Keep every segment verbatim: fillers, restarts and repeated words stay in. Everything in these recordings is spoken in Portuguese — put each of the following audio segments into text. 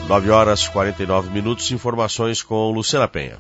nove horas e quarenta e nove minutos, informações com Luciana Penha.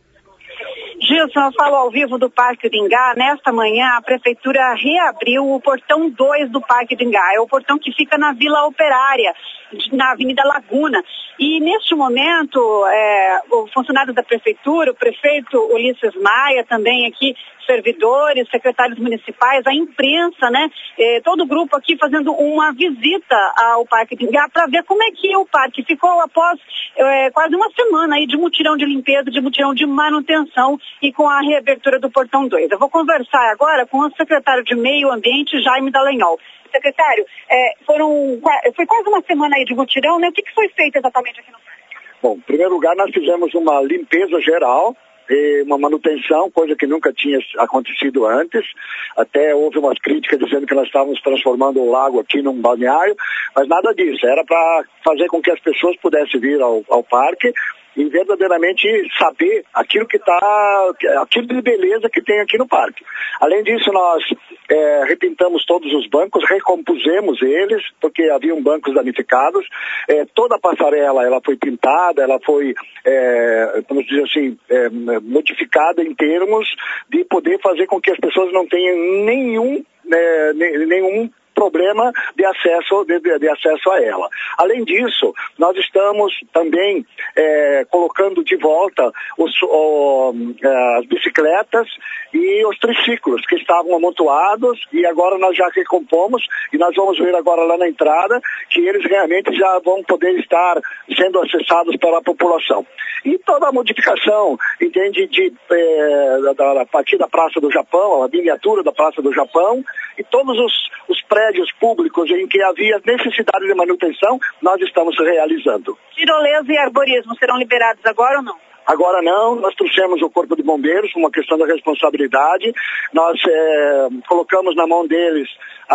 Gilson, eu falo ao vivo do Parque do Ingá. Nesta manhã, a Prefeitura reabriu o portão dois do Parque do Ingá. É o portão que fica na Vila Operária, na Avenida Laguna. E, neste momento, é, o funcionário da Prefeitura, o prefeito Ulisses Maia, também aqui, servidores, secretários municipais, a imprensa, né? É, todo o grupo aqui fazendo uma visita ao Parque do Ingá para ver como é que o parque ficou após é, quase uma semana aí de mutirão de limpeza, de mutirão de manutenção e com a reabertura do portão dois. Eu vou conversar agora com o secretário de Meio Ambiente, Jaime Dallagnol. Secretário, é, foram, foi quase uma semana aí de mutirão, né? O que, que foi feito exatamente aqui no parque? Bom, em primeiro lugar, nós fizemos uma limpeza geral, uma manutenção, coisa que nunca tinha acontecido antes. Até houve umas críticas dizendo que nós estávamos transformando o lago aqui num balneário, mas nada disso. Era para fazer com que as pessoas pudessem vir ao, ao parque e verdadeiramente saber aquilo que está, aquilo de beleza que tem aqui no parque. Além disso, nós é, repintamos todos os bancos, recompusemos eles, porque haviam bancos danificados. É, toda a passarela ela foi pintada, ela foi, é, vamos dizer assim, é, modificada em termos de poder fazer com que as pessoas não tenham nenhum, é, nenhum problema de acesso, de, de, de acesso a ela. Além disso, nós estamos também é, colocando de volta os, o, as bicicletas e os triciclos que estavam amontoados e agora nós já recompomos e nós vamos ver agora lá na entrada que eles realmente já vão poder estar sendo acessados pela população. E toda a modificação, entende, de, é, da, a partir da Praça do Japão, a miniatura da Praça do Japão e todos os, os prédios públicos em que havia necessidade de manutenção, nós estamos realizando. Tirolesa e arborismo serão liberados agora ou não? Agora não, nós trouxemos o Corpo de Bombeiros, uma questão da responsabilidade, nós é, colocamos na mão deles a,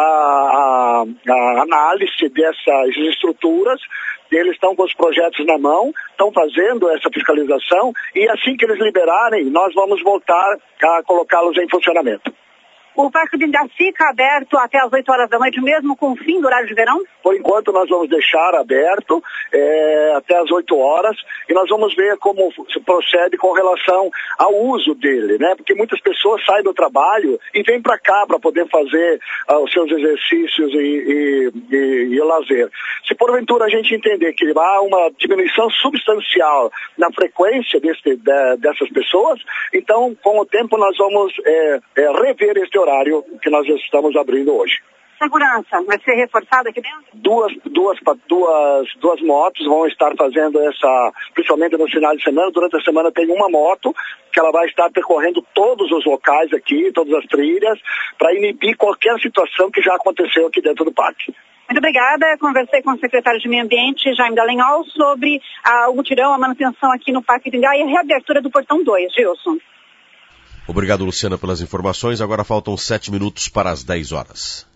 a, a análise dessas estruturas, eles estão com os projetos na mão, estão fazendo essa fiscalização e assim que eles liberarem, nós vamos voltar a colocá-los em funcionamento. O Parque do Ingá fica aberto até as oito horas da noite, mesmo com o fim do horário de verão? Por enquanto nós vamos deixar aberto é, até as oito horas e nós vamos ver como se procede com relação ao uso dele, né? Porque muitas pessoas saem do trabalho e vêm para cá para poder fazer uh, os seus exercícios e, e, e, e lazer. Se porventura a gente entender que há uma diminuição substancial na frequência desse, de, dessas pessoas, então com o tempo nós vamos é, é, rever este horário horário que nós estamos abrindo hoje. Segurança, vai ser reforçada aqui dentro? Duas, duas, duas, duas motos vão estar fazendo essa, principalmente no final de semana. Durante a semana tem uma moto que ela vai estar percorrendo todos os locais aqui, todas as trilhas, para inibir qualquer situação que já aconteceu aqui dentro do parque. Muito obrigada. Conversei com o secretário de Meio Ambiente, Jaime Dallagnol, sobre a, o mutirão, a manutenção aqui no Parque do Ingá e a reabertura do portão dois. Gilson. Obrigado, Luciana, pelas informações. Agora faltam sete minutos para as dez horas.